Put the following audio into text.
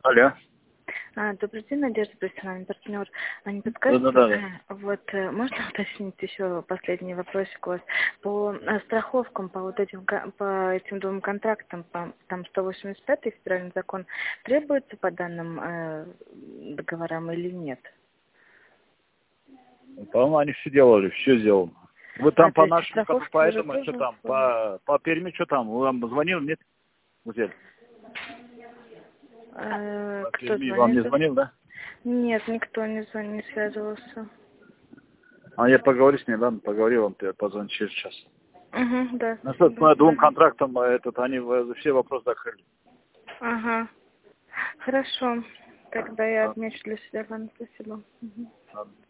Алло. Добрый день, Надежда Брюссель, партнер. А не подскажете, Да. можно уточнить еще последний вопросик у вас? По страховкам, по по этим двум контрактам, там 185-й федеральный закон, требуется по данным договорам или нет? По-моему, они все делали, все сделано. Вы там То по есть нашему, страховки по уже этому, что тоже там, оформлены? по Перми, что там? Вы вам звонил, нет? Музель? По Кто Перми вам не звонит? звонил, да? Нет, никто не связывался. А я поговорю с ней, ладно, поговорю, вам позвоню через час. Угу, да, Ну, спасибо. собственно, двум контрактам они все вопросы закрыли. Ага. Хорошо. Тогда я Ладно, отмечу для себя. Ладно, спасибо. Мгм. ладно.